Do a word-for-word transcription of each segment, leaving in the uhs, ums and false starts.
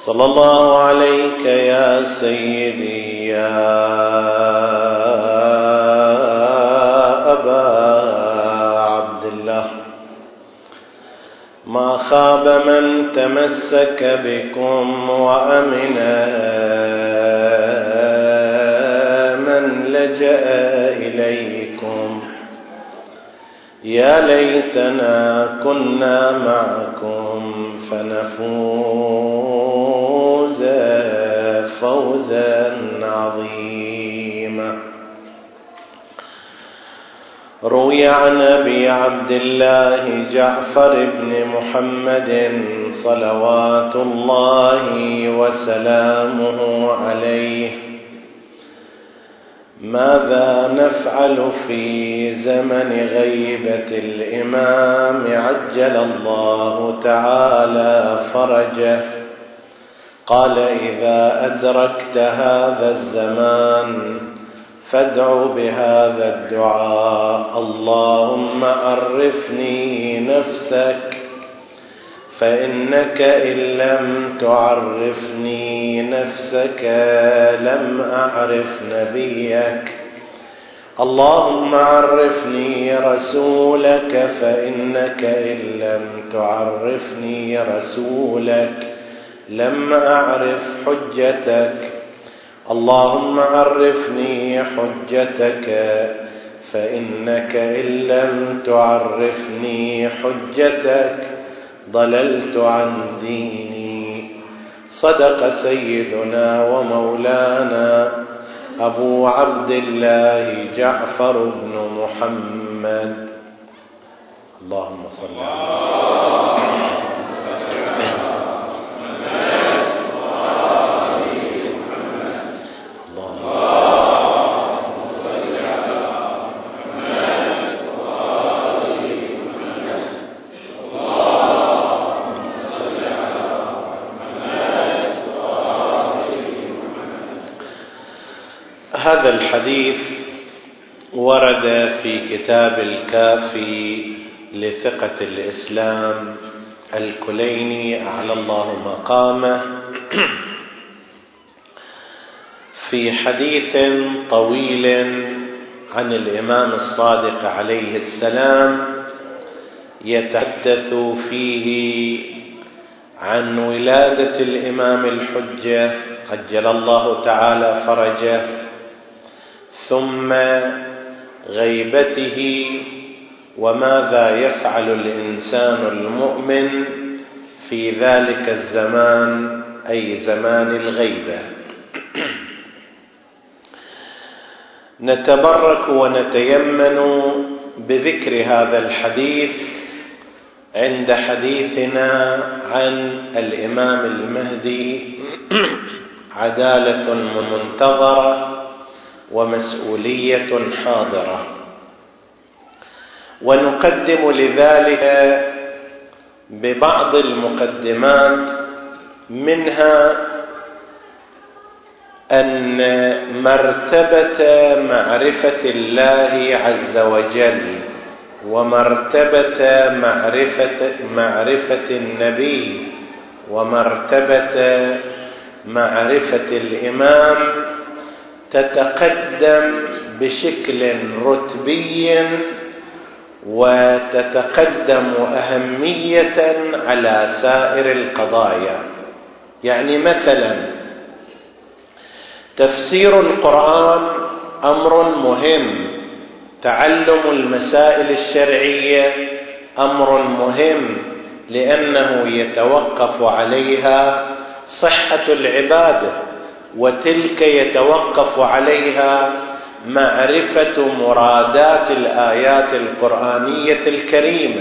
صلى الله عليك يا سيدي يا أبا عبد الله. ما خاب من تمسك بكم وأمن من لجأ إليكم. يا ليتنا كنا معكم فنفوز فوزا عظيما. روي عن أبي عبد الله جعفر بن محمد صلوات الله وسلامه عليه: ماذا نفعل في زمن غيبة الإمام عجل الله تعالى فرجه؟ قال: إذا أدركت هذا الزمان فادع بهذا الدعاء: اللهم عرفني نفسك، فإنك إن لم تعرفني نفسك لم أعرف نبيك. اللهم عرفني رسولك، فإنك إن لم تعرفني رسولك لم أعرف حجتك. اللهم عرفني حجتك، فإنك إن لم تعرفني حجتك ضللت عن ديني. صدق سيدنا ومولانا أبو عبد الله جعفر بن محمد. اللهم صل على هذا الحديث ورد في كتاب الكافي لثقة الإسلام الكليني أعلى الله مقامه في حديث طويل عن الإمام الصادق عليه السلام يتحدث فيه عن ولادة الإمام الحجة عجل الله تعالى فرجه، ثم غيبته وماذا يفعل الإنسان المؤمن في ذلك الزمان، أي زمان الغيبة. نتبرك ونتيمن بذكر هذا الحديث عند حديثنا عن الإمام المهدي عدالة منتظرة ومسؤولية حاضرة. ونقدم لذلك ببعض المقدمات، منها أن مرتبة معرفة الله عز وجل ومرتبة معرفة معرفة النبي ومرتبة معرفة الإمام تتقدم بشكل رتبي وتتقدم أهمية على سائر القضايا. يعني مثلا تفسير القرآن أمر مهم، تعلم المسائل الشرعية أمر مهم، لأنه يتوقف عليها صحة العبادة، وتلك يتوقف عليها معرفة مرادات الآيات القرآنية الكريمة،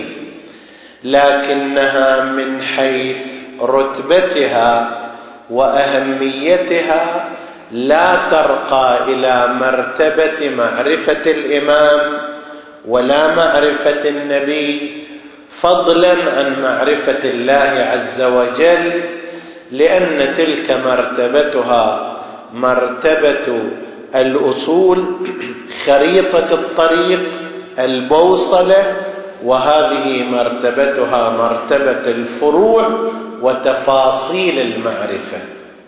لكنها من حيث رتبتها وأهميتها لا ترقى إلى مرتبة معرفة الإمام ولا معرفة النبي، فضلا عن معرفة الله عز وجل، لأن تلك مرتبتها مرتبة الأصول، خريطة الطريق، البوصلة، وهذه مرتبتها مرتبة الفروع وتفاصيل المعرفة.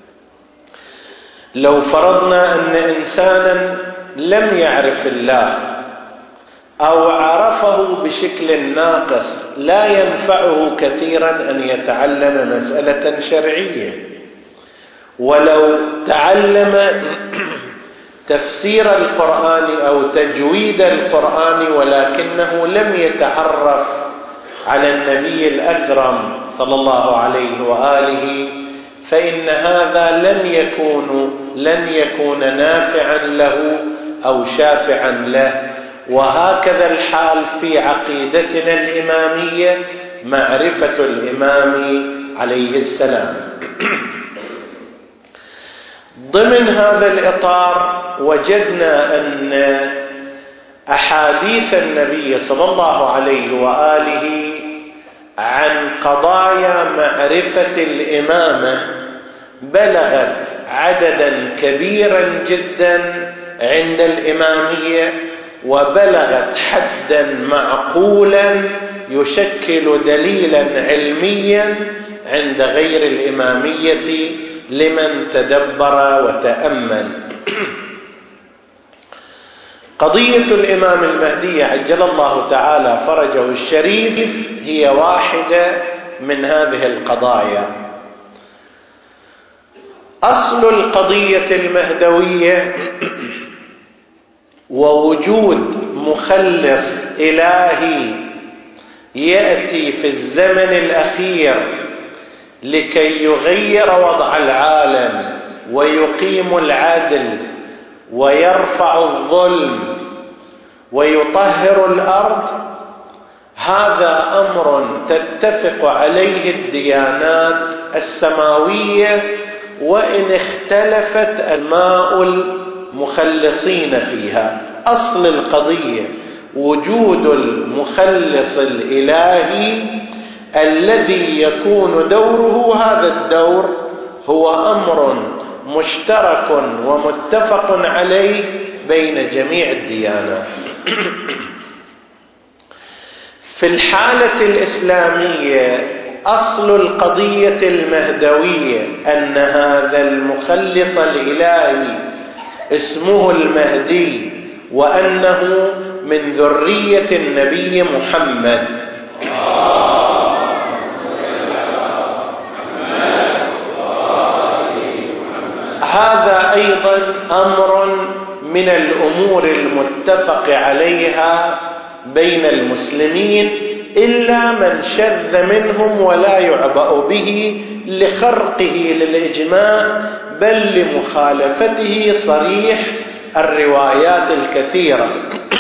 لو فرضنا أن إنسانا لم يعرف الله أو عرفه بشكل ناقص، لا ينفعه كثيرا أن يتعلم مسألة شرعية. ولو تعلم تفسير القرآن أو تجويد القرآن ولكنه لم يتعرف على النبي الأكرم صلى الله عليه وآله، فإن هذا لن يكون لن يكون نافعا له أو شافعا له. وهكذا الحال في عقيدتنا الإمامية، معرفة الإمام عليه السلام. ضمن هذا الإطار وجدنا أن أحاديث النبي صلى الله عليه وآله عن قضايا معرفة الإمامة بلغت عددا كبيرا جدا عند الإمامية، وبلغت حدا معقولا يشكل دليلا علميا عند غير الإمامية لمن تدبر وتأمل. قضية الإمام المهدي عجل الله تعالى فرجه الشريف هي واحدة من هذه القضايا. أصل القضية المهدوية ووجود مخلص إلهي يأتي في الزمن الأخير لكي يغير وضع العالم ويقيم العدل ويرفع الظلم ويطهر الأرض، هذا أمر تتفق عليه الديانات السماوية، وإن اختلفت أسماء المخلصين فيها. أصل القضية وجود المخلص الإلهي الذي يكون دوره، هذا الدور هو أمر مشترك ومتفق عليه بين جميع الديانات. في الحالة الإسلامية أصل القضية المهدوية أن هذا المخلص الإلهي اسمه المهدي، وأنه من ذرية النبي محمد. هذا أيضا أمر من الأمور المتفق عليها بين المسلمين، إلا من شذ منهم ولا يعبأ به لخرقه للإجماع، بل لمخالفته صريح الروايات الكثيرة.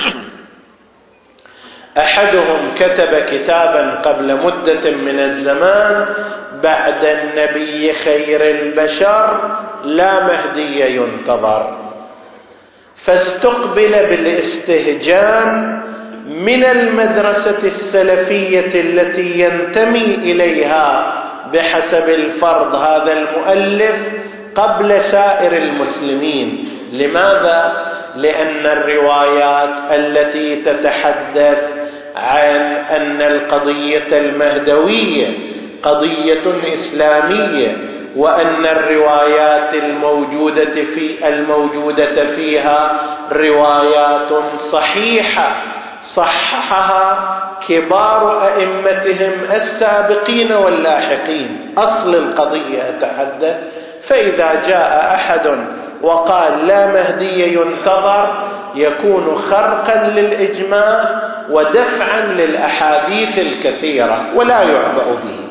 أحدهم كتب كتابا قبل مدة من الزمان: بعد النبي خير البشر لا مهدي ينتظر. فاستقبل بالاستهجان من المدرسة السلفية التي ينتمي إليها بحسب الفرض هذا المؤلف قبل سائر المسلمين. لماذا؟ لأن الروايات التي تتحدث عن أن القضية المهدوية قضية إسلامية، وأن الروايات الموجودة في الموجودة فيها روايات صحيحة صححها كبار أئمتهم السابقين واللاحقين. أصل القضية أتحدث. فإذا جاء أحد وقال لا مهدي ينتظر، يكون خرقا للإجماع ودفعا للأحاديث الكثيرة ولا يعبأ به.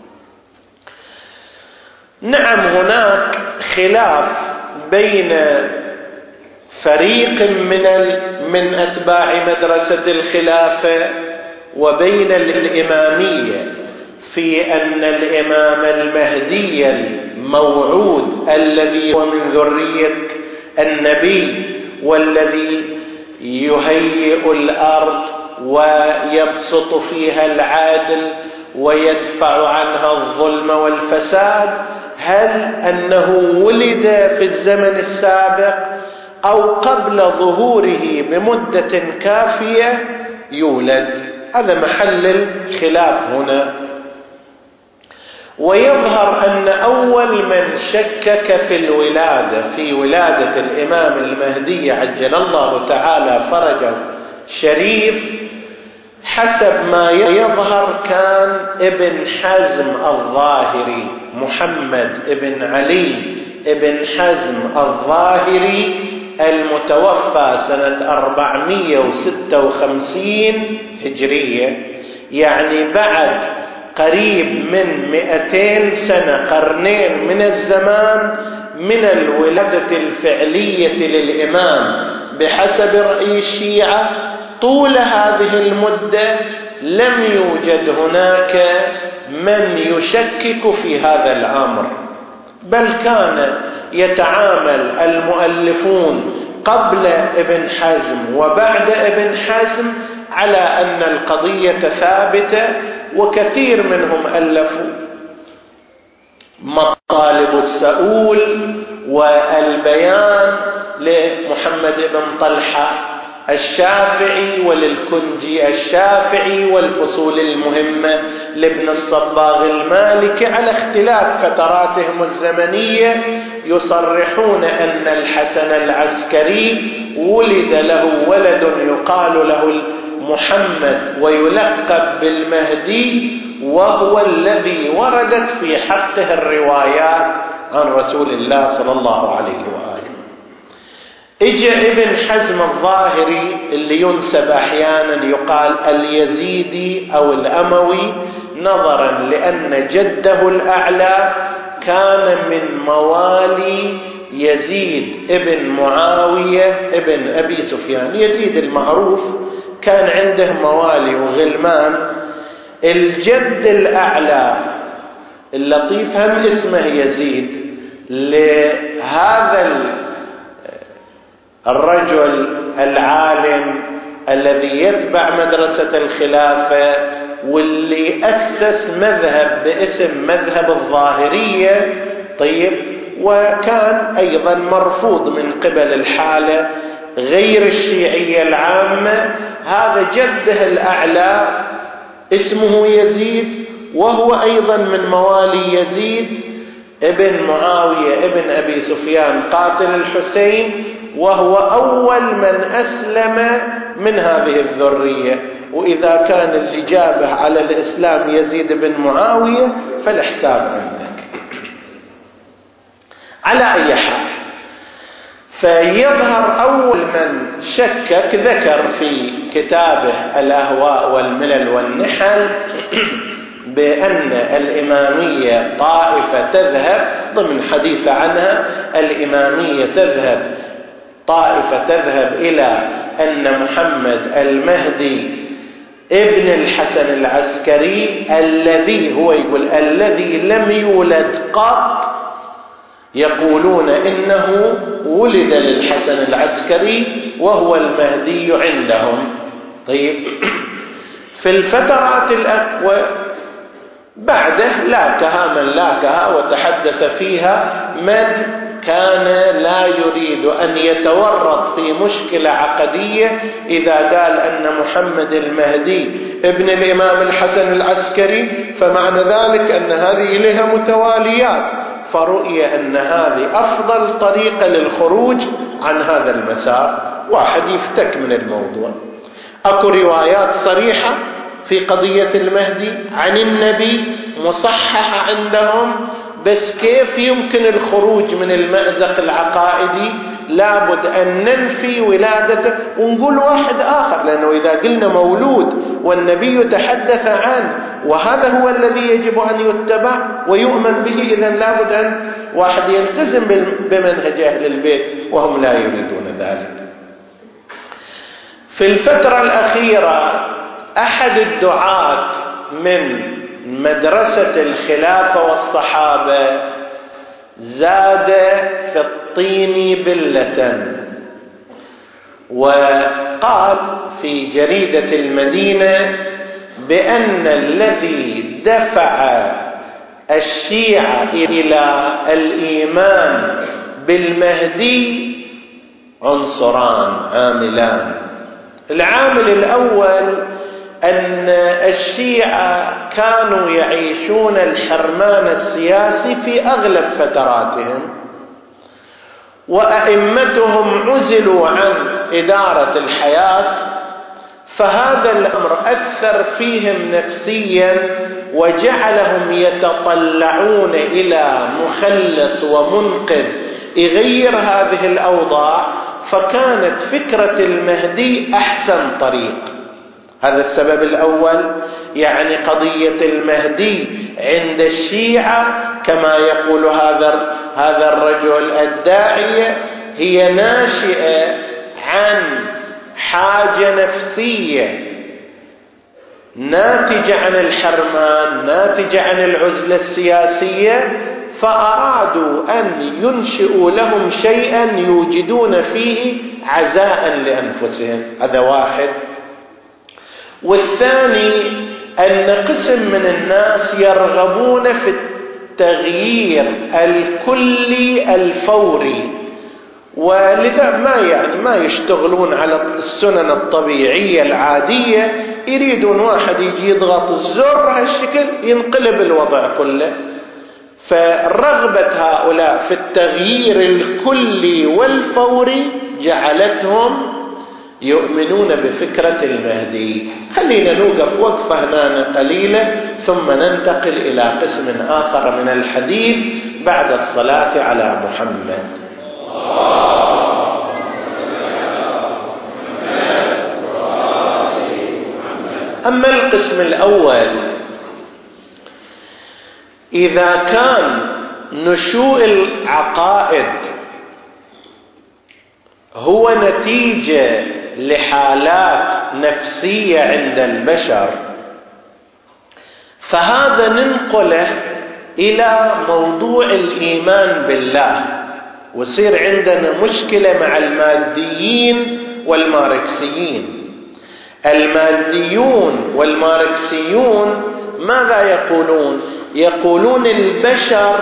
نعم، هناك خلاف بين فريق من من أتباع مدرسة الخلافة وبين الإمامية في أن الإمام المهدي الموعود الذي هو من ذرية النبي والذي يهيئ الأرض ويبسط فيها العدل ويدفع عنها الظلم والفساد، هل أنه ولد في الزمن السابق أو قبل ظهوره بمدة كافية يولد؟ هذا محل الخلاف هنا. ويظهر أن أول من شكك في الولادة في ولادة الإمام المهدي عجل الله تعالى فرجه شريف حسب ما يظهر كان ابن حزم الظاهري، محمد ابن علي ابن حزم الظاهري المتوفى سنة أربعمائة وستة وخمسين هجرية، يعني بعد قريب من مئتين سنة، قرنين من الزمان من الولادة الفعلية للإمام بحسب رأي الشيعة. طول هذه المدة لم يوجد هناك من يشكك في هذا الأمر، بل كان يتعامل المؤلفون قبل ابن حزم وبعد ابن حزم على أن القضية ثابتة، وكثير منهم ألفوا مطالب السؤول والبيان لمحمد بن طلحة الشافعي وللكنجي الشافعي، والفصول المهمة لابن الصباغ المالكي على اختلاف فتراتهم الزمنية، يصرحون أن الحسن العسكري ولد له ولد يقال له محمد ويلقب بالمهدي، وهو الذي وردت في حقه الروايات عن رسول الله صلى الله عليه وآله. اجى ابن حزم الظاهري اللي ينسب احيانا يقال اليزيدي او الاموي، نظرا لان جده الاعلى كان من موالي يزيد ابن معاوية ابن ابي سفيان. يزيد المعروف كان عنده موالي وغلمان. الجد الاعلى اللطيف هم اسمه يزيد، لهذا الرجل العالم الذي يتبع مدرسة الخلافة واللي أسس مذهب باسم مذهب الظاهرية. طيب، وكان أيضا مرفوض من قبل الحالة غير الشيعية العامة. هذا جده الأعلى اسمه يزيد، وهو أيضا من موالي يزيد ابن معاوية ابن أبي سفيان قاتل الحسين، وهو أول من أسلم من هذه الذرية. وإذا كان اللي جابه على الإسلام يزيد بن معاوية فالحساب عندك. على أي حال، فيظهر أول من شكك ذكر في كتابه الأهواء والملل والنحل بأن الإمامية طائفة تذهب ضمن حديث عنها، الإمامية تذهب طائفة تذهب إلى أن محمد المهدي ابن الحسن العسكري الذي هو يقول الذي لم يولد قط، يقولون إنه ولد للحسن العسكري وهو المهدي عندهم. طيب، في الفترات الأقوى بعده لاكها من لاكها وتحدث فيها من كان لا يريد أن يتورط في مشكلة عقدية إذا قال أن محمد المهدي ابن الإمام الحسن العسكري، فمعنى ذلك أن هذه إليها متواليات، فرؤية أن هذه أفضل طريقة للخروج عن هذا المسار، واحد يفتك من الموضوع. أكو روايات صريحة في قضية المهدي عن النبي مصححة عندهم، بس كيف يمكن الخروج من المأزق العقائدي؟ لابد أن ننفي ولادته ونقول واحد آخر، لأنه إذا قلنا مولود والنبي تحدث عنه وهذا هو الذي يجب أن يتبع ويؤمن به، إذن لابد أن واحد يلتزم بمنهج أهل البيت، وهم لا يريدون ذلك. في الفترة الأخيرة أحد الدعاة من مدرسة الخلافة والصحابة زاد في الطين بلة، وقال في جريدة المدينة بأن الذي دفع الشيعة إلى الإيمان بالمهدي عنصران عاملان. العامل الأول أن الشيعة كانوا يعيشون الحرمان السياسي في أغلب فتراتهم، وأئمتهم عزلوا عن إدارة الحياة، فهذا الأمر أثر فيهم نفسيا وجعلهم يتطلعون إلى مخلص ومنقذ يغير هذه الأوضاع، فكانت فكرة المهدي أحسن طريق. هذا السبب الأول. يعني قضية المهدي عند الشيعة كما يقول هذا هذا الرجل الداعية هي ناشئة عن حاجة نفسية ناتجة عن الحرمان، ناتجة عن العزلة السياسية، فأرادوا أن ينشئوا لهم شيئا يوجدون فيه عزاء لأنفسهم. هذا واحد. والثاني أن قسم من الناس يرغبون في التغيير الكلي الفوري، ولذا ما يعني ما يشتغلون على السنن الطبيعية العادية، يريدون واحد يجي يضغط الزر هالشكل ينقلب الوضع كله. فرغبة هؤلاء في التغيير الكلي والفوري جعلتهم يؤمنون بفكرة المهدي. خلينا نوقف وقفة هنا قليلة ثم ننتقل إلى قسم آخر من الحديث بعد الصلاة على محمد. أما القسم الأول، إذا كان نشوء العقائد هو نتيجة لحالات نفسية عند البشر، فهذا ننقله إلى موضوع الإيمان بالله، ويصير عندنا مشكلة مع الماديين والماركسيين. الماديون والماركسيون ماذا يقولون؟ يقولون البشر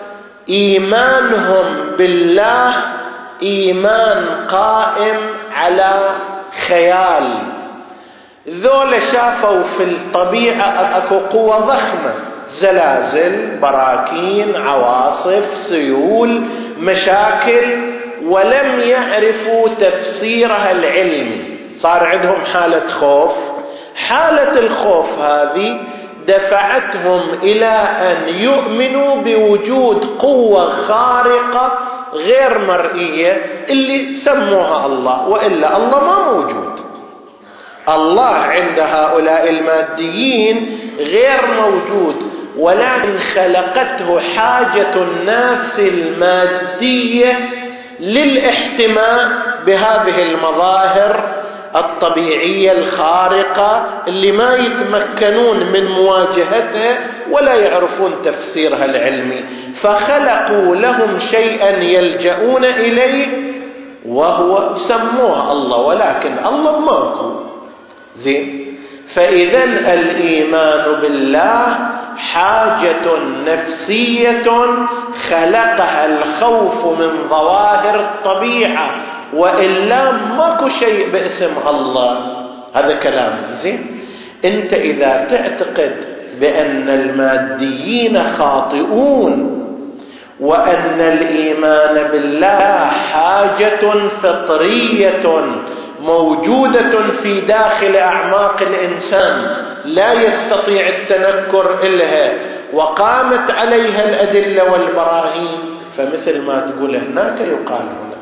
إيمانهم بالله إيمان قائم على خيال. ذولا شافوا في الطبيعة أكو قوة ضخمة، زلازل، براكين، عواصف، سيول، مشاكل، ولم يعرفوا تفسيرها العلمي. صار عندهم حالة خوف. حالة الخوف هذه دفعتهم إلى أن يؤمنوا بوجود قوة خارقة غير مرئية اللي سموها الله، وإلا الله ما موجود. الله عند هؤلاء الماديين غير موجود، ولكن خلقته حاجة النفس المادية للاحتماء بهذه المظاهر الطبيعية الخارقة اللي ما يتمكنون من مواجهتها ولا يعرفون تفسيرها العلمي، فخلقوا لهم شيئا يلجؤون إليه وهو سموه الله، ولكن الله ماكو. زين. فإذا الإيمان بالله حاجة نفسية خلقها الخوف من ظواهر الطبيعة، وإلا ماكو شيء باسم الله. هذا كلام. زين. انت إذا تعتقد بأن الماديين خاطئون وأن الإيمان بالله حاجة فطرية موجودة في داخل أعماق الإنسان لا يستطيع التنكر إلها، وقامت عليها الأدلة والبراهين، فمثل ما تقول هناك يقال هنا.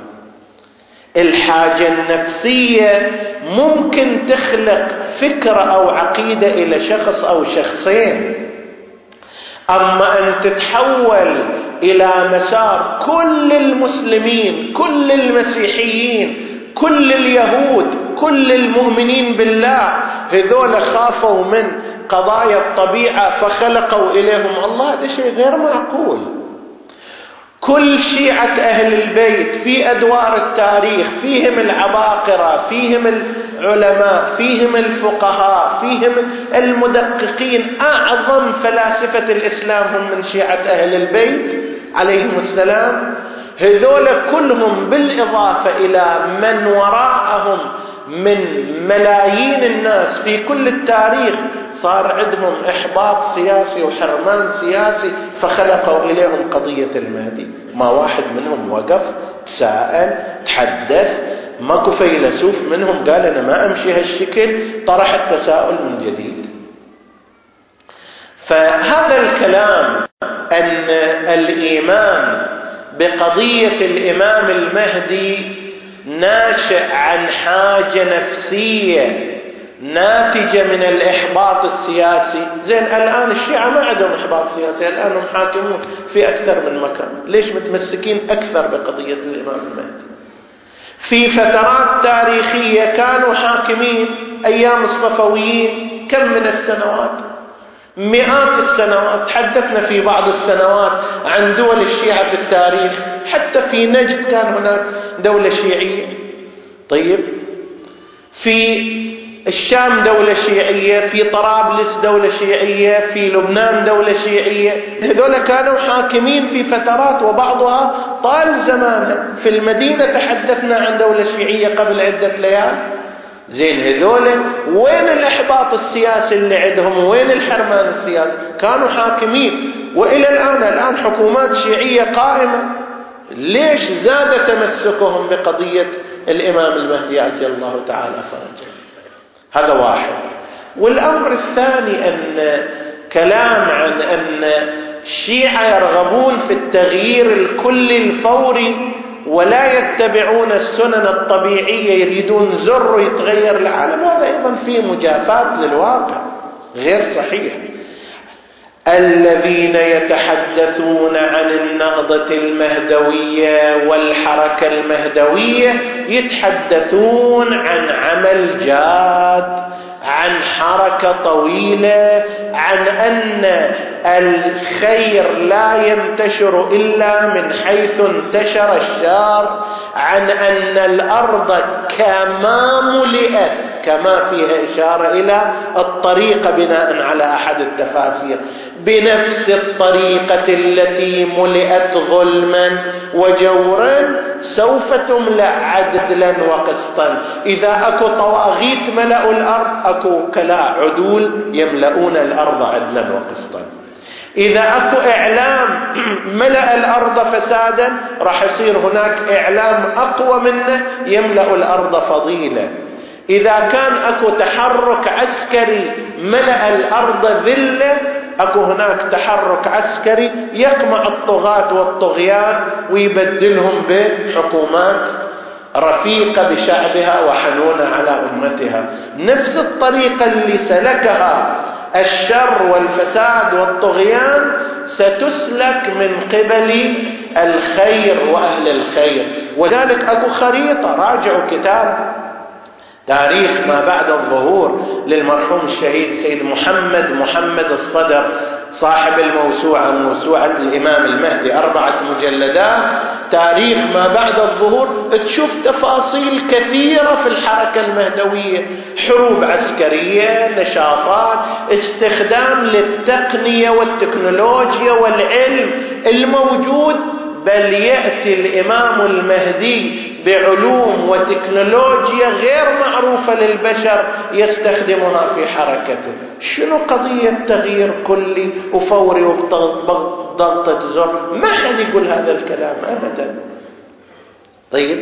الحاجة النفسية ممكن تخلق فكرة أو عقيدة إلى شخص أو شخصين، أما أن تتحول إلى مسار كل المسلمين، كل المسيحيين، كل اليهود، كل المؤمنين بالله، هذول خافوا من قضايا الطبيعة فخلقوا إليهم الله، هذا شيء غير معقول. كل شيعة أهل البيت في أدوار التاريخ فيهم العباقرة، فيهم العلماء، فيهم الفقهاء، فيهم المدققين. أعظم فلاسفة الإسلام هم من شيعة أهل البيت عليهم السلام. هذول كلهم بالإضافة إلى من وراءهم من ملايين الناس في كل التاريخ صار عندهم إحباط سياسي وحرمان سياسي، فخلقوا إليهم قضية المهدي. ما واحد منهم وقف تساءل تحدث، ماكو فيلسوف منهم قال أنا ما أمشي هالشكل، طرح التساؤل من جديد. فهذا الكلام أن الإيمان بقضية الإمام المهدي ناشئ عن حاجة نفسية ناتجة من الإحباط السياسي. زين الآن الشيعة ما عندهم إحباط سياسي، الآن هم حاكمون في أكثر من مكان، ليش متمسكين أكثر بقضية الإمام المهدي؟ في فترات تاريخية كانوا حاكمين، أيام الصفويين كم من السنوات، مئات السنوات. تحدثنا في بعض السنوات عن دول الشيعة في التاريخ، حتى في نجد كان هناك دولة شيعية. طيب في الشام دولة شيعية، في طرابلس دولة شيعية، في لبنان دولة شيعية. هذول كانوا حاكمين في فترات وبعضها طال زمانها. في المدينة تحدثنا عن دولة شيعية قبل عدة ليال. زين هذول وين الإحباط السياسي اللي عندهم؟ وين الحرمان السياسي؟ كانوا حاكمين وإلى الآن الآن حكومات شيعية قائمة. ليش زاد تمسكهم بقضية الإمام المهدي عجل الله تعالى فرجه؟ هذا واحد. والأمر الثاني أن كلام عن أن الشيعة يرغبون في التغيير الكلي الفوري ولا يتبعون السنن الطبيعية، يريدون زر يتغير العالم، هذا أيضا فيه مجافاة للواقع، غير صحيح. الذين يتحدثون عن النهضة المهدوية والحركة المهدوية يتحدثون عن عمل جاد، عن حركة طويلة، عن أن الخير لا ينتشر إلا من حيث انتشر الشر، عن أن الأرض كما ملئت، كما فيها إشارة إلى الطريقة بناء على أحد التفاسير، بنفس الطريقة التي ملئت ظلما وجورا سوف تملأ عدلا وقسطا. إذا أكو طواغيت ملأوا الأرض، أكو كلا عدول يملؤون الأرض عدلا وقسطا. إذا أكو إعلام ملأ الأرض فسادا، راح يصير هناك إعلام أقوى منه يملأ الأرض فضيلة. إذا كان أكو تحرك عسكري ملأ الأرض ذلة، أكو هناك تحرك عسكري يقمع الطغاة والطغيان ويبدلهم بحكومات رفيقة بشعبها وحنونة على أمتها. نفس الطريقة اللي سلكها الشر والفساد والطغيان ستسلك من قبل الخير وأهل الخير. وذلك أكو خريطة، راجعوا كتاب تاريخ ما بعد الظهور للمرحوم الشهيد سيد محمد محمد الصدر، صاحب الموسوعة موسوعة الإمام المهدي، أربعة مجلدات، تاريخ ما بعد الظهور. تشوف تفاصيل كثيرة في الحركة المهدوية، حروب عسكرية، نشاطات، استخدام للتقنية والتكنولوجيا والعلم الموجود. بل يأتي الإمام المهدي بعلوم وتكنولوجيا غير معروفة للبشر يستخدمها في حركته. شنو قضية تغيير كلي وفوري وبضغطة زر؟ ما حد يقول هذا الكلام أبدا. طيب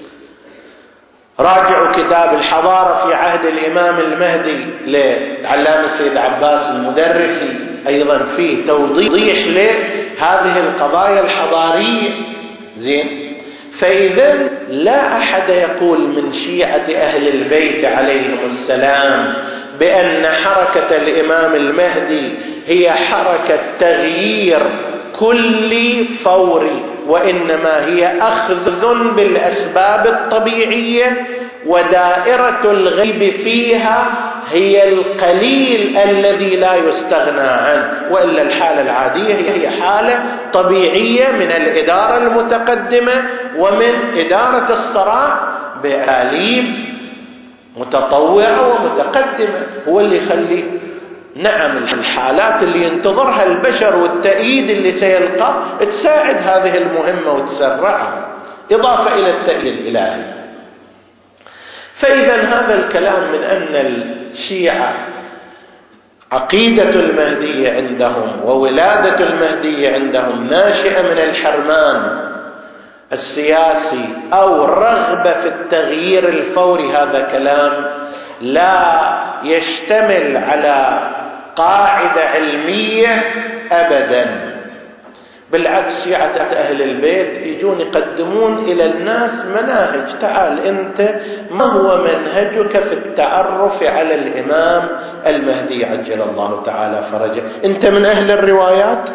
راجعوا كتاب الحضارة في عهد الإمام المهدي للعلامة سيد عباس المدرسي، أيضا فيه توضيح لهذه القضايا الحضارية. زين، فإذا لا أحد يقول من شيعة أهل البيت عليهم السلام بأن حركة الإمام المهدي هي حركة تغيير كلي فوري، وإنما هي أخذ بالأسباب الطبيعية، ودائرة الغيب فيها هي القليل الذي لا يستغنى عنه، وإلا الحالة العادية هي حالة طبيعية من الإدارة المتقدمة ومن إدارة الصراع بأساليب متطورة ومتقدمة، هو اللي يخليه. نعم الحالات اللي ينتظرها البشر والتأييد اللي سيلقاه تساعد هذه المهمة وتسرعها، إضافة إلى التأييد الإلهي. فإذا هذا الكلام من أن الشيعة عقيدة المهدي عندهم وولادة المهدي عندهم ناشئة من الحرمان السياسي أو رغبة في التغيير الفوري، هذا كلام لا يشتمل على قاعدة علمية أبدا. بالعكس شيعة أهل البيت يجون يقدمون إلى الناس مناهج، تعال أنت ما هو منهجك في التعرف على الإمام المهدي عجل الله تعالى فرجه؟ أنت من أهل الروايات،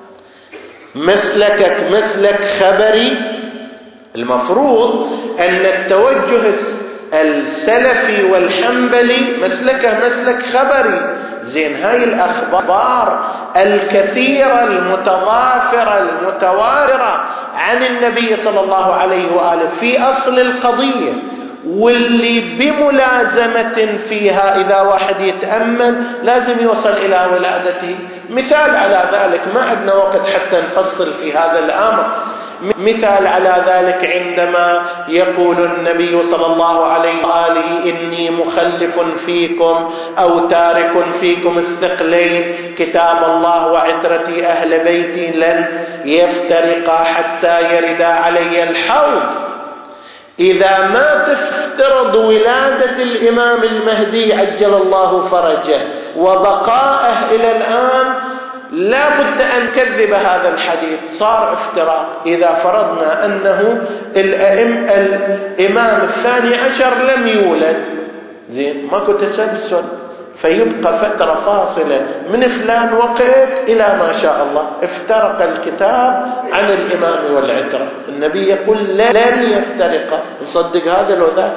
مسلكك مسلك خبري، المفروض أن التوجه السلفي والحنبلي مسلكه مسلك خبري. زين هاي الأخبار الكثيرة المتضافرة المتواترة عن النبي صلى الله عليه وآله في أصل القضية، واللي بملازمة فيها إذا واحد يتأمل لازم يوصل إلى ولادته. مثال على ذلك، ما عندنا وقت حتى نفصل في هذا الأمر، مثال على ذلك عندما يقول النبي صلى الله عليه وآله إني مخلف فيكم أو تارك فيكم الثقلين كتاب الله وعترتي أهل بيتي لن يفترقا حتى يردا علي الحوض. إذا ما تفترض ولادة الإمام المهدي عجل الله فرجه وبقائه إلى الآن لا بد أن نكذب هذا الحديث، صار افتراق. إذا فرضنا أنه الأئم الإمام الثاني عشر لم يولد، زين ماكو تسلسل، فيبقى فترة فاصلة من فلان وقت إلى ما شاء الله افترق الكتاب عن الإمام والعترة. النبي يقول لن يفترق، نصدق هذا لو ذاك.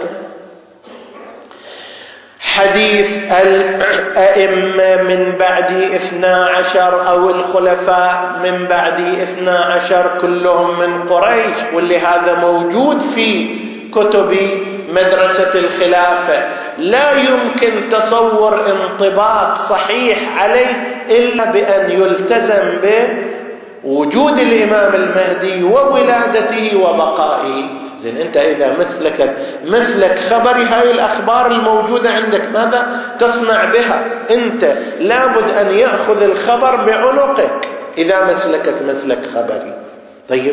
حديث الأئمة من بعد اثنا عشر أو الخلفاء من بعد اثنا عشر كلهم من قريش، واللي هذا موجود في كتب مدرسة الخلافة، لا يمكن تصور انطباق صحيح عليه إلا بأن يلتزم بوجود الإمام المهدي وولادته وبقائه. زين أنت إذا مسلكت مسلك خبري، هاي الأخبار الموجودة عندك ماذا تصنع بها؟ أنت لابد أن يأخذ الخبر بعنقك إذا مسلكت مسلك خبري. طيب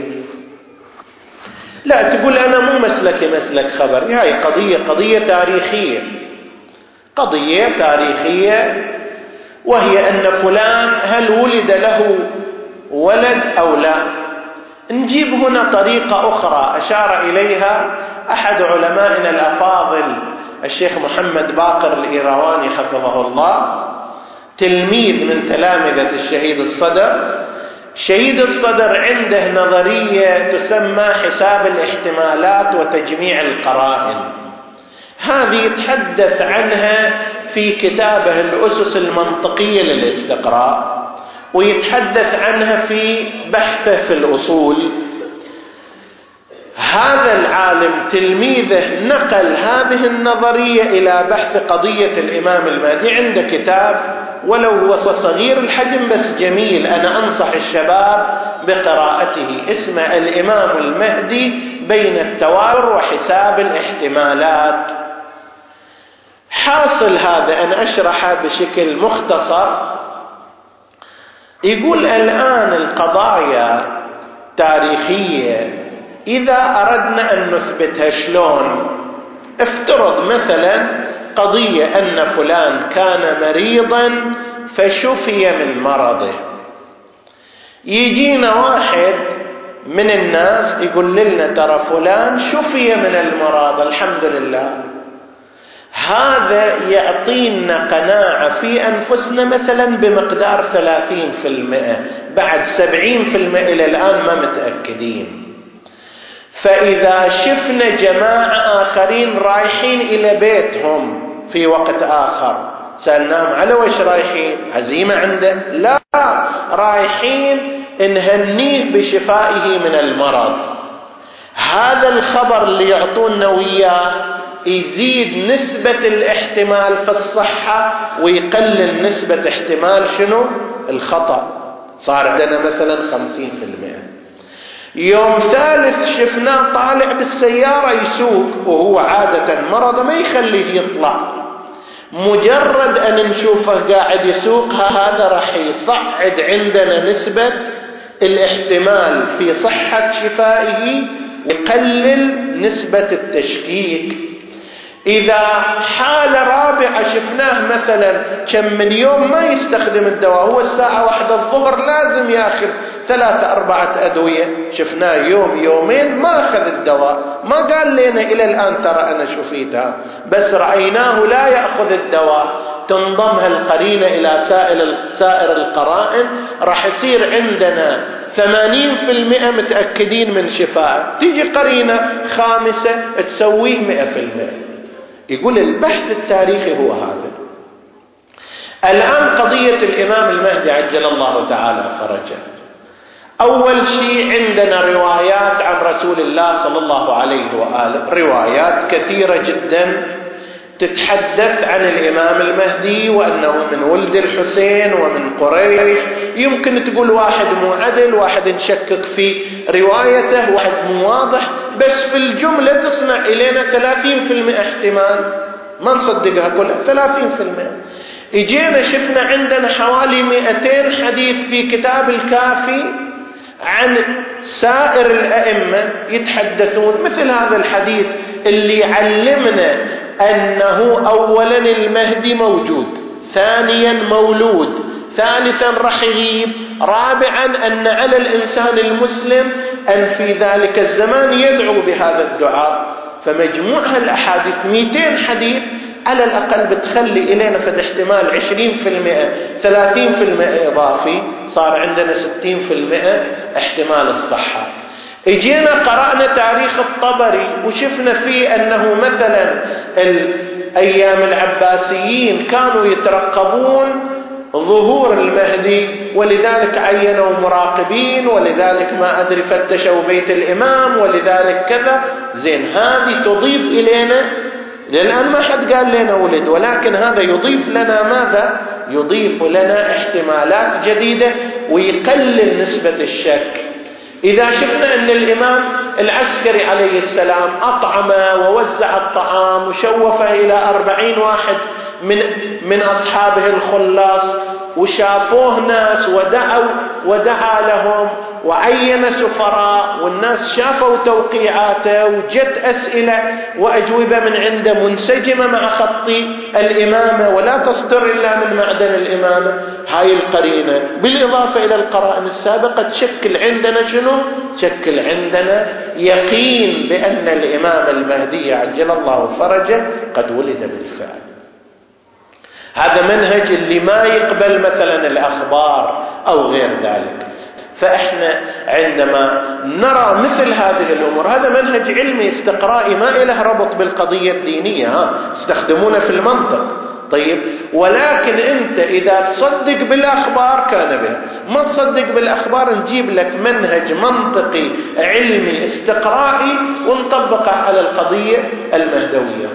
لا تقول أنا مو مسلكي مسلك خبري، هاي قضية قضية تاريخية، قضية تاريخية، وهي أن فلان هل ولد له ولد أو لا. نجيب هنا طريقة أخرى أشار إليها أحد علمائنا الأفاضل الشيخ محمد باقر الإيرواني حفظه الله، تلميذ من تلامذة الشهيد الصدر. شهيد الصدر عنده نظرية تسمى حساب الاحتمالات وتجميع القرائن، هذه يتحدث عنها في كتابه الأسس المنطقية للاستقراء، ويتحدث عنها في بحثه في الأصول. هذا العالم تلميذه نقل هذه النظرية إلى بحث قضية الإمام المهدي، عنده كتاب ولو هو صغير الحجم بس جميل، أنا أنصح الشباب بقراءته، اسمه الإمام المهدي بين التواتر وحساب الاحتمالات. حاصل هذا أن أشرحه بشكل مختصر. يقول الآن القضايا تاريخية إذا أردنا أن نثبتها شلون؟ افترض مثلا قضية أن فلان كان مريضا فشفي من مرضه، يجينا واحد من الناس يقول لنا ترى فلان شفي من المرض الحمد لله، هذا يعطينا قناعة في أنفسنا مثلا بمقدار ثلاثين في المئة، بعد سبعين في المئة إلى الآن ما متأكدين. فإذا شفنا جماعة آخرين رايحين إلى بيتهم في وقت آخر، سألناهم على وش رايحين؟ عزيمة عنده؟ لا، رايحين نهنيه بشفائه من المرض. هذا الخبر اللي يعطونا وياه يزيد نسبة الاحتمال في الصحة ويقلل نسبة احتمال شنو؟ الخطأ. صار عندنا مثلا خمسين في المئة. يوم ثالث شفناه طالع بالسيارة يسوق، وهو عادة مرض ما يخليه يطلع، مجرد أن نشوفه قاعد يسوق هذا راح يصعد عندنا نسبة الاحتمال في صحة شفائه ويقلل نسبة التشكيك. إذا حالة رابعة شفناه مثلا كم من يوم ما يستخدم الدواء، هو الساعة واحدة الظهر لازم ياخذ ثلاثة أربعة أدوية، شفناه يوم يومين ما أخذ الدواء، ما قال لنا إلى الآن ترى أنا شفيتها، بس رأيناه لا يأخذ الدواء، تنضم هالقرينة إلى سائر سائر القرائن، راح يصير عندنا ثمانين في المئة متأكدين من شفاء. تيجي قرينة خامسة تسويه مئة في المئة. يقول البحث التاريخي هو هذا. الآن قضية الإمام المهدي عجل الله تعالى فرجه، أول شيء عندنا روايات عن رسول الله صلى الله عليه وآله، روايات كثيرة جدا تتحدث عن الإمام المهدي وأنه من ولد الحسين ومن قريش. يمكن تقول واحد مو عدل، واحد نشكك في روايته، واحد مو واضح، بس في الجملة تصنع إلينا ثلاثين في المئة احتمال ما نصدقها كلها. ثلاثين في المئة اجينا شفنا عندنا حوالي مئتين حديث في كتاب الكافي عن سائر الأئمة يتحدثون مثل هذا الحديث اللي يعلمنا أنه أولا المهدي موجود، ثانيا مولود، ثالثا راح يغيب، رابعا أن على الإنسان المسلم أن في ذلك الزمان يدعو بهذا الدعاء. فمجموع هالأحاديث مئتين حديث على الأقل بتخلي إلينا فد احتمال عشرين في المئة ثلاثين في المئة إضافي، صار عندنا ستين في المئة احتمال الصحة. اجينا قرأنا تاريخ الطبري وشفنا فيه أنه مثلا الأيام العباسيين كانوا يترقبون ظهور المهدي، ولذلك عينوا مراقبين، ولذلك ما أدري فتشوا بيت الإمام، ولذلك كذا. زين هذه تضيف إلينا، لأن ما حد قال لنا ولد، ولكن هذا يضيف لنا ماذا؟ يضيف لنا احتمالات جديدة ويقلل نسبة الشك. إذا شفنا أن الإمام العسكري عليه السلام أطعم ووزع الطعام وشوفه إلى أربعين واحد من من أصحابه الخلاص، وشافوه ناس ودعوا ودعا لهم وعين سفراء، والناس شافوا توقيعاته وجت أسئلة وأجوبة من عنده منسجمة مع خط الإمامة ولا تصدر إلا من معدن الإمامة. هاي القرينة بالإضافة إلى القرائن السابقة تشكل عندنا شنو؟ تشكل عندنا يقين بأن الإمام المهدي عجل الله فرجه قد ولد بالفعل. هذا منهج اللي ما يقبل مثلا الأخبار أو غير ذلك. فإحنا عندما نرى مثل هذه الأمور، هذا منهج علمي استقرائي ما إله ربط بالقضية الدينية، ها استخدمونه في المنطق. طيب، ولكن أنت إذا تصدق بالأخبار كان بها، ما تصدق بالأخبار نجيب لك منهج منطقي علمي استقرائي ونطبقه على القضية المهدوية.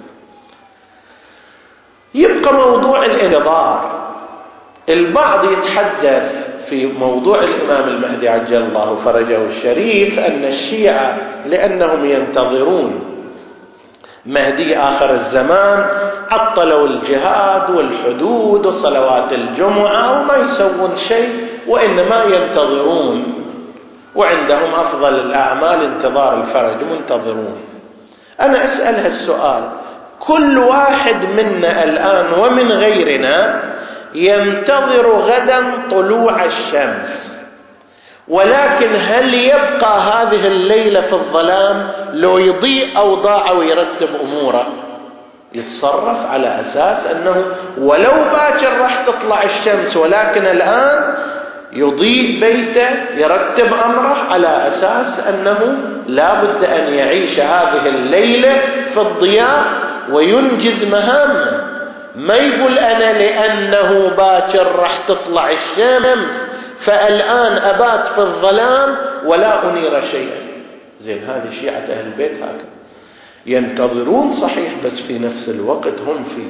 يبقى موضوع الانتظار. البعض يتحدث في موضوع الإمام المهدي عجل الله فرجه الشريف أن الشيعة لأنهم ينتظرون مهدي آخر الزمان عطلوا الجهاد والحدود وصلوات الجمعة وما يسوون شيء، وإنما ينتظرون، وعندهم أفضل الأعمال انتظار الفرج، منتظرون. أنا أسأل هالسؤال، كل واحد منا الآن ومن غيرنا ينتظر غدا طلوع الشمس، ولكن هل يبقى هذه الليلة في الظلام؟ لو يضيء أو ضاع ويرتب أموره، يتصرف على أساس أنه ولو باكر راح تطلع الشمس، ولكن الآن يضيء بيته، يرتب أمره على أساس أنه لا بد أن يعيش هذه الليلة في الضياء وينجز مهامه. ما يقول أنا لأنه باكر راح تطلع الشمس فالآن أبات في الظلام ولا أنير شيئا. زين هذه شيعة أهل البيت هكذا ينتظرون صحيح، بس في نفس الوقت هم في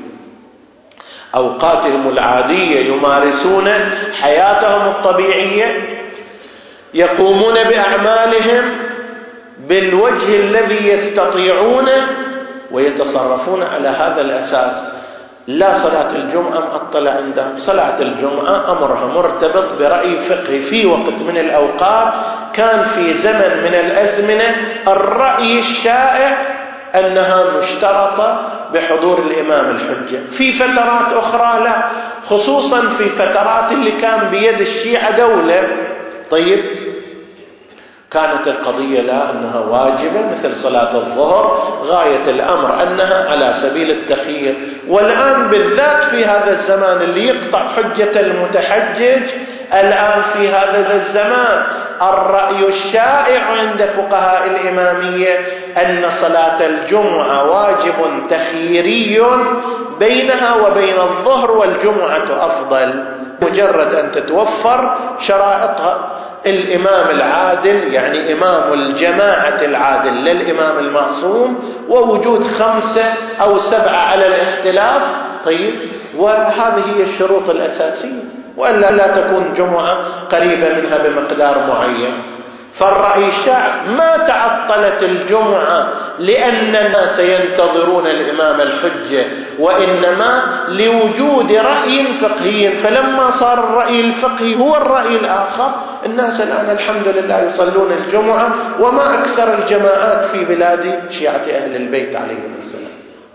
أوقاتهم العادية يمارسون حياتهم الطبيعية. يقومون بأعمالهم بالوجه الذي يستطيعونه ويتصرفون على هذا الأساس. لا صلاة الجمعة مأطلة عندهم. صلاة الجمعة أمرها مرتبط برأي فقهي في وقت من الأوقات كان في زمن من الأزمنة الرأي الشائع أنها مشترطة بحضور الإمام الحجة. في فترات أخرى لا، خصوصا في فترات اللي كان بيد الشيعة دولة. طيب كانت القضية لا أنها واجبة مثل صلاة الظهر، غاية الأمر أنها على سبيل التخيير. والآن بالذات في هذا الزمان اللي يقطع حجة المتحجج، الآن في هذا الزمان الرأي الشائع عند فقهاء الإمامية أن صلاة الجمعة واجب تخييري بينها وبين الظهر، والجمعة أفضل مجرد أن تتوفر شرائطها. الإمام العادل يعني إمام الجماعة العادل للإمام المعصوم، ووجود خمسة أو سبعة على الاختلاف. طيب وهذه هي الشروط الأساسية، وألا لا تكون جمعة قريبة منها بمقدار معين. فالرأي الشائع ما تعطلت الجمعة لأن الناس ينتظرون الإمام الحجة، وإنما لوجود رأي فقهي. فلما صار الرأي الفقهي هو الرأي الآخر، الناس الآن الحمد لله يصلون الجمعة، وما أكثر الجماعات في بلاد شيعة أهل البيت عليهم السلام.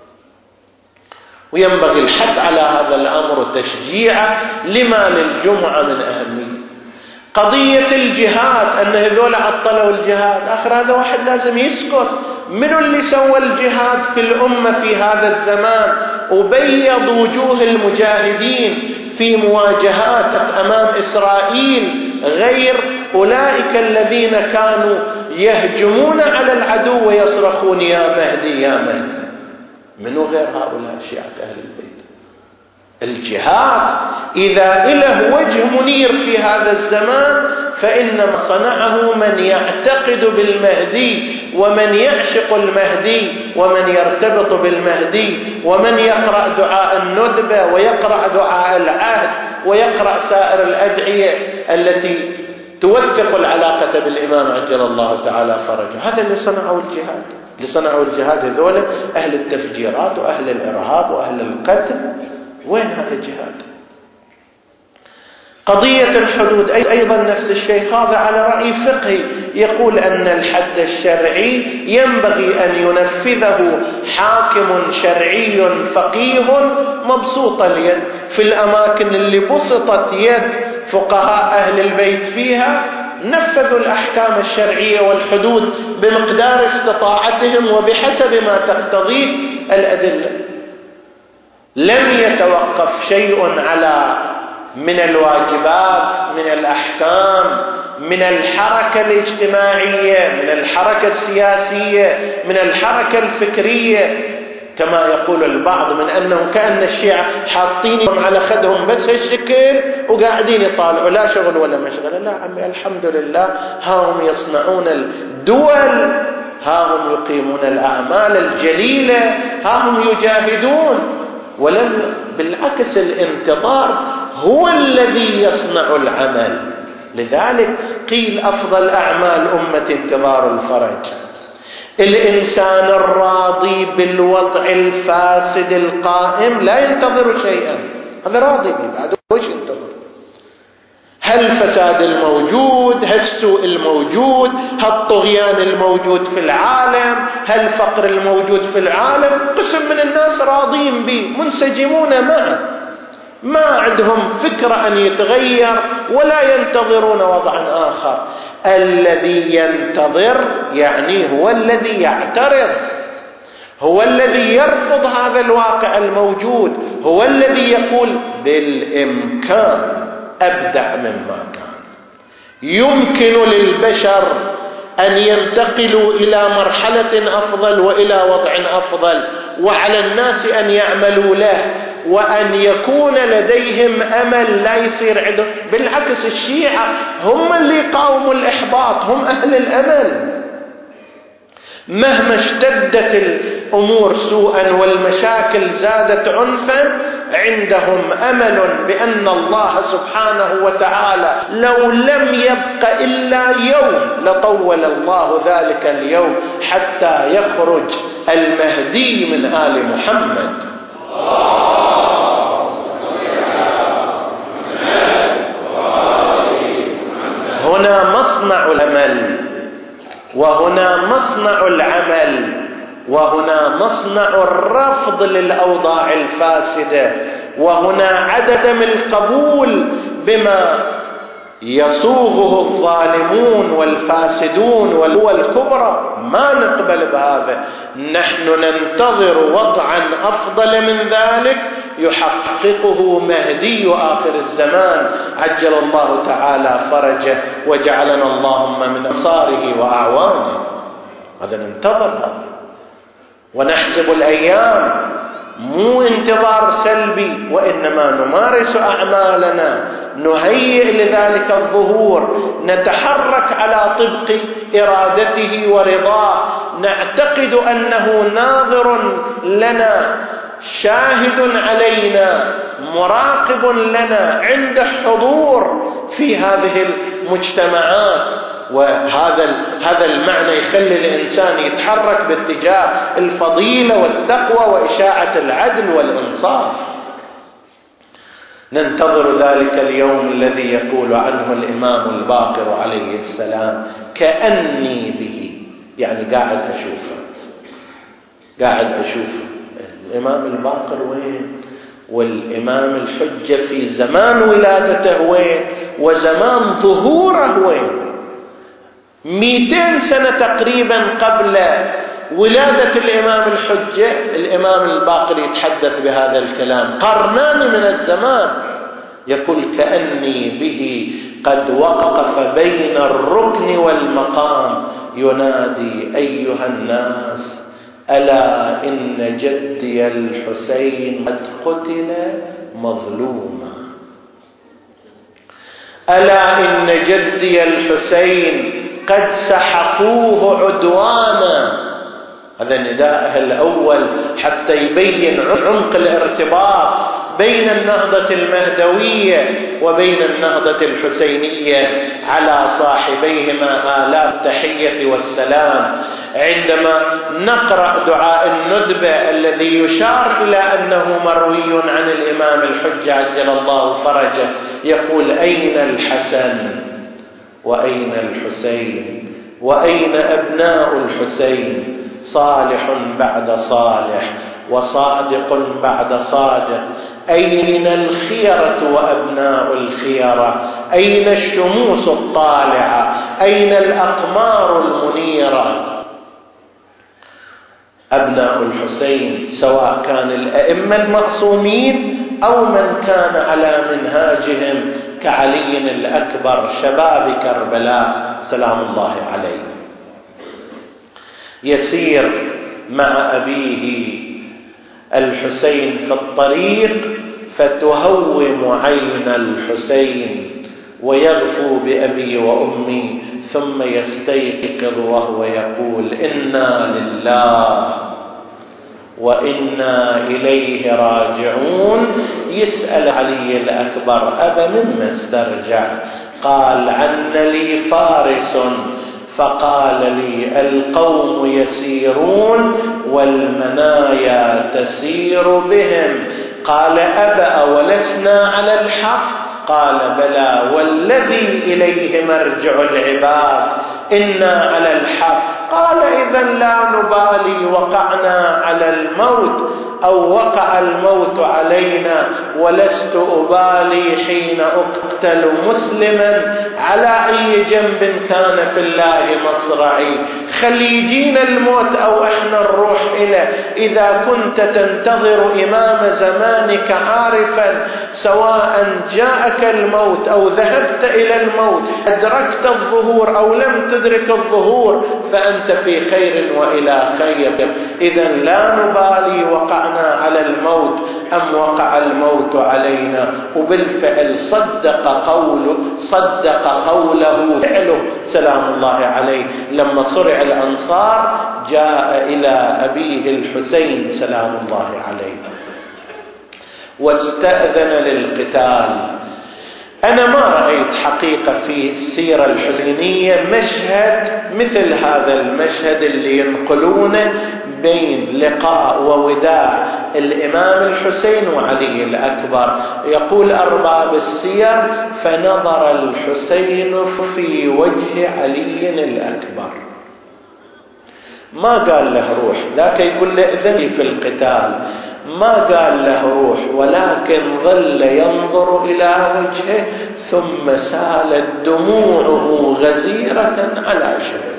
وينبغي الحث على هذا الأمر وتشجيعه لما للجمعة من أهمية. قضية الجهاد أن هذول عطلوا الجهاد، آخر هذا واحد لازم يسكت. من اللي سوى الجهاد في الأمة في هذا الزمان وبيض وجوه المجاهدين في مواجهات أمام إسرائيل غير أولئك الذين كانوا يهجمون على العدو ويصرخون يا مهدي يا مهدي؟ منو غير هؤلاء شيعة أهل البيت؟ الجهاد إذا إله وجه منير في هذا الزمان فإنما صنعه من يعتقد بالمهدي ومن يعشق المهدي ومن يرتبط بالمهدي ومن يقرأ دعاء الندبة ويقرأ دعاء العهد ويقرأ سائر الأدعية التي توثق العلاقة بالإمام عجل الله تعالى فرجه. هذا اللي صنعوا الجهاد. اللي صنعوا الجهاد هذول أهل التفجيرات وأهل الإرهاب وأهل القتل. وين هذا الجهاد؟ قضية الحدود أيضا نفس الشيء، هذا على رأي فقهي يقول أن الحد الشرعي ينبغي أن ينفذه حاكم شرعي فقيه مبسوط اليد. في الأماكن اللي بسطت يد فقهاء أهل البيت فيها نفذوا الأحكام الشرعية والحدود بمقدار استطاعتهم وبحسب ما تقتضيه الأدلة. لم يتوقف شيء على من الواجبات من الأحكام من الحركة الاجتماعية من الحركة السياسية من الحركة الفكرية، كما يقول البعض من أنه كأن الشيعة حاطينهم على خدهم بس هالشكل وقاعدين يطالعوا لا شغل ولا مشغلة. لا عمي الحمد لله، ها هم يصنعون الدول، ها هم يقيمون الأعمال الجليلة، ها هم يجاهدون. ولم بالعكس الانتظار هو الذي يصنع العمل. لذلك قيل أفضل أعمال أمة انتظار الفرج. الإنسان الراضي بالوضع الفاسد القائم لا ينتظر شيئا، هذا راضي به بعد وش ينتظر؟ هل الفساد الموجود، هل السوء الموجود، هل الطغيان الموجود في العالم، هل الفقر الموجود في العالم، قسم من الناس راضين به منسجمون معه، ما عندهم فكرة أن يتغير ولا ينتظرون وضعا آخر. الذي ينتظر يعني هو الذي يعترض، هو الذي يرفض هذا الواقع الموجود، هو الذي يقول بالإمكان أبدع مما كان. يمكن للبشر أن ينتقلوا إلى مرحلة أفضل وإلى وضع أفضل، وعلى الناس أن يعملوا له وأن يكون لديهم أمل لا يصير عندهم. بالعكس الشيعة هم اللي قاوموا الإحباط، هم أهل الأمل. مهما اشتدت الأمور سوءا والمشاكل زادت عنفا، عندهم أمل بأن الله سبحانه وتعالى لو لم يبق إلا يوم لطول الله ذلك اليوم حتى يخرج المهدي من آل محمد. هنا مصنع الأمل، وهنا مصنع العمل، وهنا مصنع الرفض للأوضاع الفاسدة، وهنا عدم القبول بما يصوغه الظالمون والفاسدون والقوى الكبرى. ما نقبل بهذا، نحن ننتظر وضعا أفضل من ذلك يحققه مهدي آخر الزمان عجل الله تعالى فرجه وجعلنا اللهم من أنصاره وأعوانه. هذا ننتظر هذا ونحسب الأيام، مو انتظار سلبي، وإنما نمارس أعمالنا، نهيئ لذلك الظهور، نتحرك على طبق إرادته ورضاه، نعتقد أنه ناظر لنا، شاهد علينا، مراقب لنا، عنده حضور في هذه المجتمعات. وهذا هذا المعنى يخلي الإنسان يتحرك باتجاه الفضيلة والتقوى وإشاعة العدل والإنصاف. ننتظر ذلك اليوم الذي يقول عنه الإمام الباقر عليه السلام كأني به، يعني قاعد أشوفه، قاعد أشوفه. الإمام الباقر وين؟ والإمام الحجة في زمان ولادته وين؟ وزمان ظهوره وين؟ مئتين سنة تقريبا قبل ولادة الإمام الحجة الإمام الباقر يتحدث بهذا الكلام، قرنان من الزمان، يقول كأني به قد وقف بين الركن والمقام ينادي أيها الناس ألا إن جدي الحسين قد قتل مظلوما، ألا إن جدي الحسين قد سحقوه عدوانا. هذا نداءه الأول حتى يبين عمق الارتباط بين النهضة المهدوية وبين النهضة الحسينية على صاحبيهما آلاف التحية والسلام. عندما نقرأ دعاء الندبة الذي يشار إلى أنه مروي عن الإمام الحجة عجل الله فرجه، يقول أين الحسن وأين الحسين وأين أبناء الحسين، صالح بعد صالح وصادق بعد صادق، أين الخيرة وأبناء الخيرة، أين الشموس الطالعة، أين الأقمار المنيرة. أبناء الحسين سواء كان الأئمة المعصومين أو من كان على منهاجهم كعلي الأكبر شباب كربلاء سلام الله عليه. يسير مع أبيه الحسين في الطريق فتهوم عين الحسين ويغفو بأبي وأمي، ثم يستيقظ وهو يقول إنا لله وإنا إليه راجعون. يسأل علي الأكبر أبا مما استرجع؟ قال عن لي فارس فقال لي القوم يسيرون والمنايا تسير بهم. قال أبا ولسنا على الحق؟ قال بلى والذي إليه مرجع العباد إنا على الحق. قال إذن لا نبالي وقعنا على الموت أو وقع الموت علينا، ولست أبالي حين أقتل مسلما على أي جنب كان في الله مصرعي. خليجين الموت أو إحنا نروح إليه. إذا كنت تنتظر إمام زمانك عارفا سواء جاءك الموت أو ذهبت إلى الموت، أدركت الظهور أو لم تدرك الظهور، فأنت في خير وإلى خير. إذن لا نبالي وقعنا على الموت أم وقع الموت علينا. وبالفعل صدق قوله صدق قوله فعله سلام الله عليه. لما صرع الأنصار جاء إلى أبيه الحسين سلام الله عليه واستأذن للقتال. أنا ما رأيت حقيقة في السيرة الحسينية مشهد مثل هذا المشهد اللي ينقلونه بين لقاء ووداع الإمام الحسين وعلي الأكبر. يقول أرباب السير: فنظر الحسين في وجه علي الأكبر، ما قال له روح، ذاك يقول له إذن في القتال، ما قال له روح، ولكن ظل ينظر إلى وجهه ثم سالت دموعه غزيرة على شفته.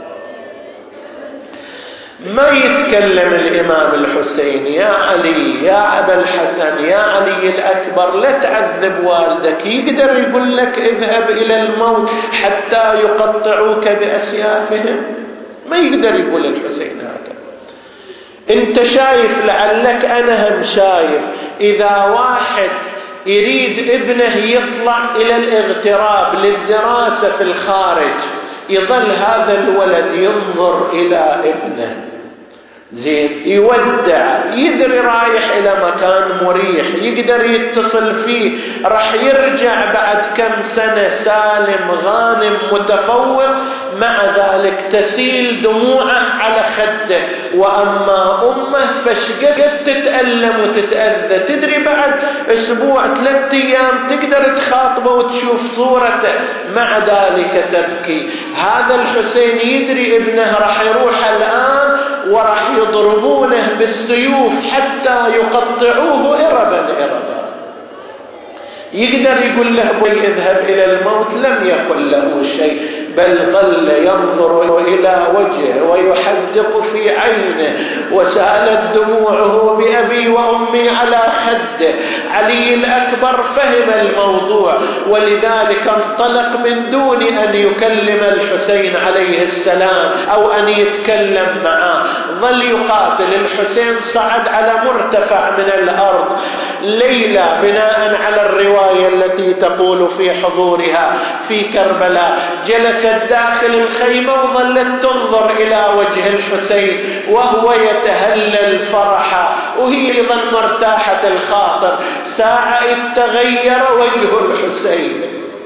ما يتكلم الإمام الحسين: يا علي، يا أبا الحسن، يا علي الأكبر، لا تعذب والدك. يقدر يقول لك اذهب إلى الموت حتى يقطعوك بأسيافهم؟ ما يقدر يقول الحسين هذا. انت شايف، لعلك انا هم شايف، اذا واحد يريد ابنه يطلع الى الاغتراب للدراسة في الخارج، يظل هذا الولد ينظر الى ابنه، زين، يودع، يدري رايح الى مكان مريح، يقدر يتصل فيه، راح يرجع بعد كم سنة سالم غانم متفوق، مع ذلك تسيل دموعه على خده. واما امه فشقد تتألم وتتأذى، تدري بعد اسبوع ثلاثة ايام تقدر تخاطبه وتشوف صورته، مع ذلك تبكي. هذا الحسين يدري ابنه راح يروح الان وراح يضربونه بالسيوف حتى يقطعوه إربا إربا. يقدر يقول له بي اذهب إلى الموت؟ لم يقل له شيء، بل ظل ينظر إلى وجهه ويحدق في عينه، وسالت دموعه بأبي وأمي على خده. علي الأكبر فهم الموضوع، ولذلك انطلق من دون أن يكلم الحسين عليه السلام أو أن يتكلم معه. ظل يقاتل. الحسين صعد على مرتفع من الأرض ليلة، بناء على الرواية التي تقول في حضورها في كربلاء، جلست داخل الخيمة وظلت تنظر إلى وجه الحسين وهو يتهلل فرحا، وهي أيضا مرتاحة الخاطر. ساعة تغير وجه الحسين،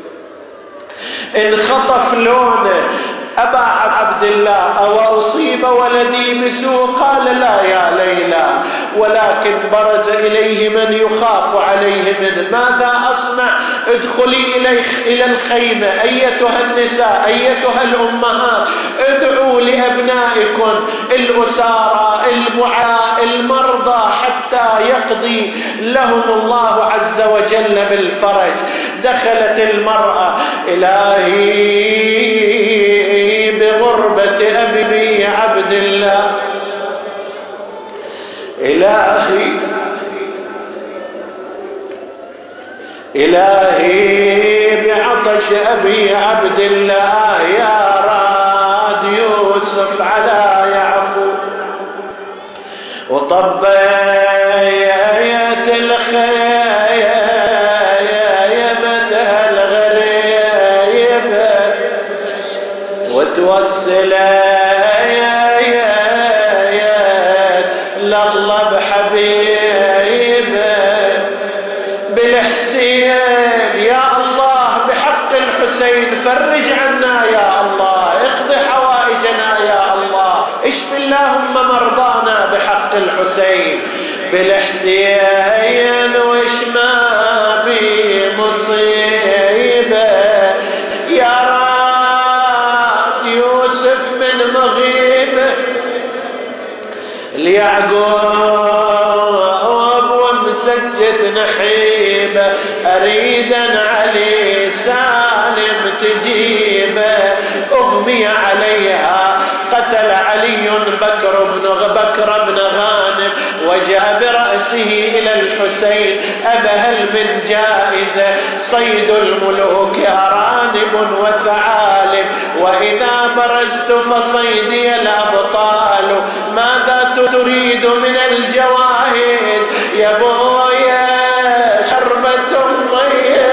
انخطف لونه. أبا عبد الله، أو أصيب ولدي بسوء؟ قال: لا يا ليلى، ولكن برز إليه من يخاف عليه منه. ماذا أصنع؟ ادخلي إلى الخيمة أيتها النساء، أيتها الأمهات، ادعوا لأبنائكم الأسارى المعاء المرضى حتى يقضي لهم الله عز وجل بالفرج. دخلت المرأة: إلهي بغربة أبي عبد الله، إلهي إلهي بعطش أبي عبد الله، يا راد يوسف على يعقوب، وطبيت الخيمة الغريبة وتوسلت لله بحبيبه بالحسين. يا الله بحق الحسين فرج عنا يا الله، اقض حوائجنا يا الله، اشف اللهم مرضانا بحق الحسين بالحسين، وش ما بي مصيبة يا راد يوسف من مغيبة ليعقوب ومسجة نحيبة، أريدا علي سالم تجيبه. أغمي عليها، قتل علي بكر بن بكر بن غانم، وجاء برأسه إلى الحسين أبهل من جائزة. صيد الملوك أرانب وثعالب، وإذا برزت فصيدي الأبطال. ماذا تريد من الجواهر يا بويا؟ شربة مية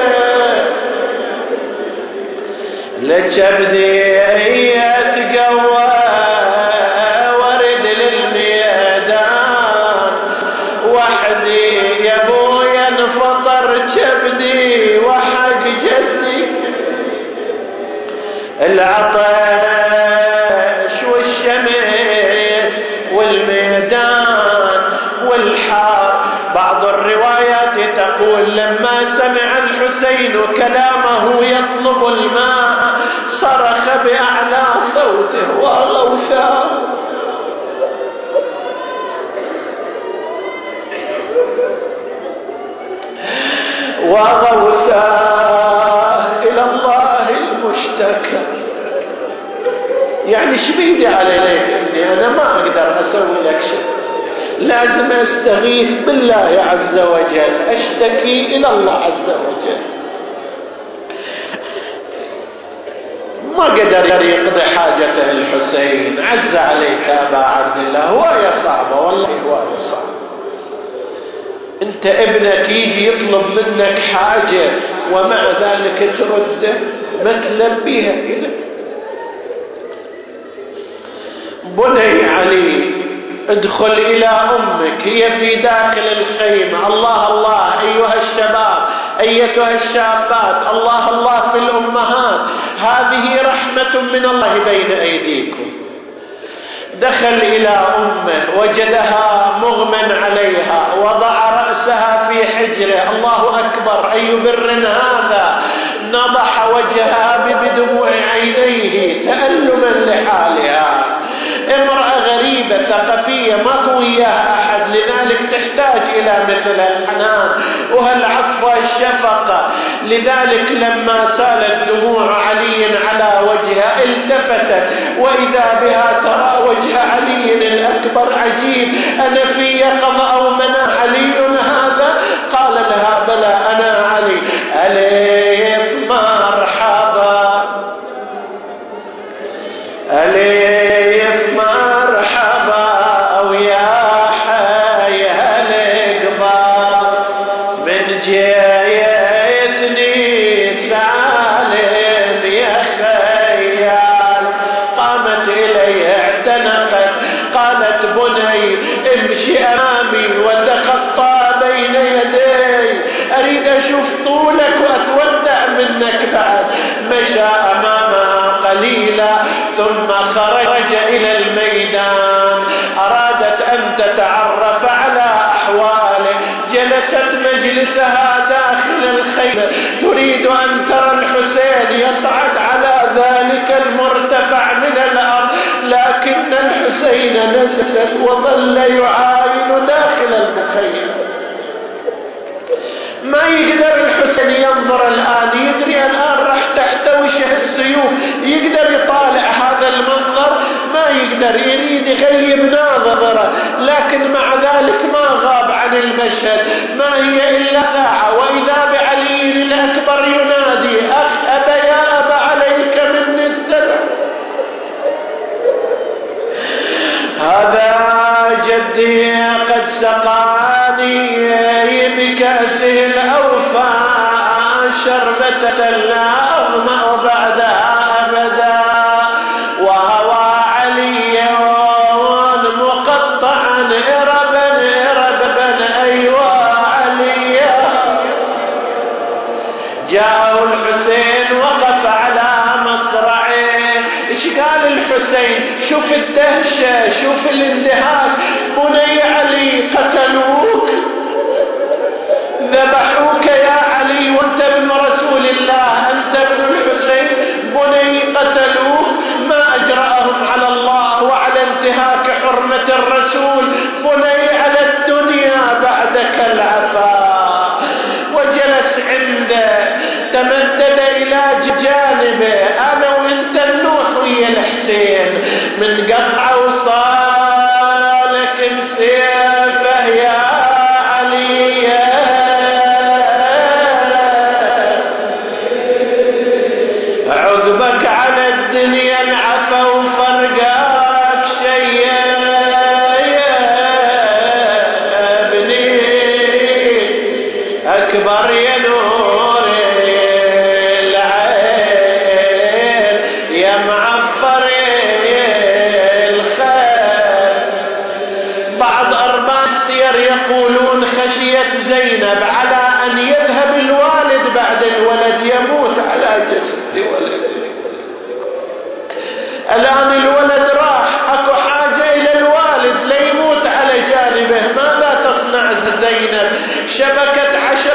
لجبدي يتقوى، ورد للميدان وحدي يا بويا تقول لما سمع الحسين كلامه يطلب الماء صرخ بأعلى صوته وغوثاه وغوثاه إلى الله المشتكى. يعني شبيدي عليك إني أنا ما أقدر أسوي لك شيء، لازم أستغيث بالله عز وجل، أشتكي إلى الله عز وجل. ما قدر يقضي حاجته الحسين. عز عليك أبا عبد الله، هواية صعبة والله، هواية صعبة. انت ابنك يجي يطلب منك حاجة ومع ذلك ترده ما تلبيها إليه. بني علي ادخل إلى أمك، هي في داخل الخيمة. الله الله أيها الشباب أيتها الشابات، الله الله في الأمهات، هذه رحمة من الله بين أيديكم. دخل إلى أمه وجدها مغمى عليها، وضع رأسها في حجره. الله أكبر، أي بر هذا! نضح وجهها بدموع عينيه تألما لحالها. امرأة غريبة ثقافية ما وياها أحد، لذلك تحتاج إلى مثل الحنان وهالعطف والشفقة. لذلك لما سالت دموع علي على وجهها التفتت وإذا بها ترى وجه علي الأكبر. عجيب، أنا في يقظة أو منام؟ علي هذا؟ قال لها بلى أنا علي. أليف مرحبا، أليف مرحبا ويا حي هالقبر، من جيتني سالم يا خيال. قامت إلي اعتنقت قالت بني امشي أمامي وتخطى بين يدي، أريد أشوف طولك وأتودع منك بعد. مشى أمامها قليلا ثم خرج إلى الميدان. أرادت أن تتعرف على أحواله، جلست مجلسها داخل الخيمة تريد أن ترى الحسين يصعد على ذلك المرتفع من الأرض، لكن الحسين نزل وظل يعاين داخل المخيم. ما يقدر الحسين ينظر الآن، يدري الآن راح تحتوشه السيوف، يقدر يطالع هذا المنظر؟ ما يقدر، يريد يغيب ناظره، لكن مع ذلك ما غاب عن المشهد. ما هي إلا ساعة وإذا بعلي الأكبر ينادي أخ أبا يا أبا عليك مني السلام، هذا جدي قد سقاني بكأسه الأوفى شربة لا أظمأ بعدها أبدا، وهوى علي مقطعا إربا إربا أيوا علي. جاءه الحسين وقف على مصرعه. ايش قال الحسين؟ شوف الدهشة، شوف الاندهاك. بني علي قتلوك، ذبحوك يا علي وانت ابن رسول الله، انت ابن الحسين. بني قتلوك، ما اجرأهم على الله وعلى انتهاك حرمة الرسول. بني على الدنيا بعدك العفاء. وجلس عنده تمدد الى جانبه، انا وانت النوح ويا الحسين، من قطعه وصالك سيفه يا علي. عقبك على الدنيا العفا وفرقاك شيء يا ابني اكبر يا نور العين يا معفر الخير. بعض أرباب السير يقولون خشيت زينب على أن يذهب الوالد بعد الولد، يموت على جسد ولده. الآن الولد راح، أكو حاجة إلى الوالد ليموت على جانبه. ماذا تصنع زينب؟ شبكت عشر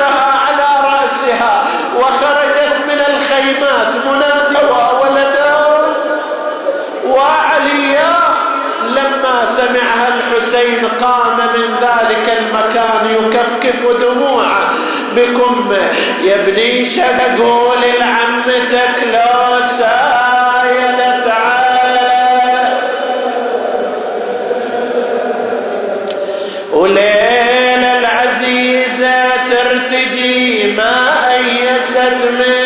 سمعها الحسين قام من ذلك المكان يكفكف دموعه بكمه. يا ابني شقول لعمتك لو سايلت عاد وليلة العزيزة ترتجي ما أيست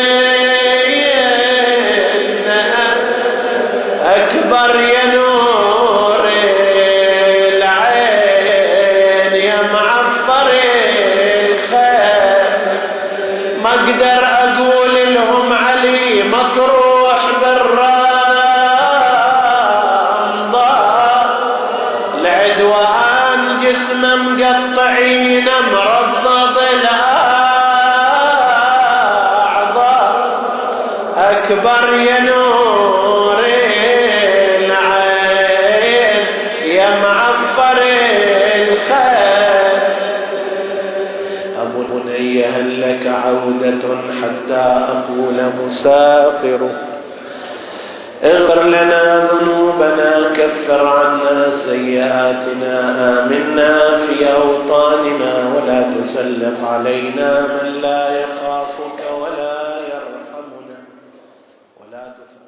منها أكبر يا نور العين يا معفر الخير. ما أقدر أقول لهم علي مطروح بالرمضة العدوان جسمه مقطعين مرضض الأعضاء أكبر يا نور العين يا معفر الخير. أبو بني هل لك عودة حتى أقول مسافر اغفر لنا ذنوبنا كفر عنا سيئاتنا آمنا في أوطاننا ولا تسلط علينا من لا يخافك ولا يرحمنا ولا تفعل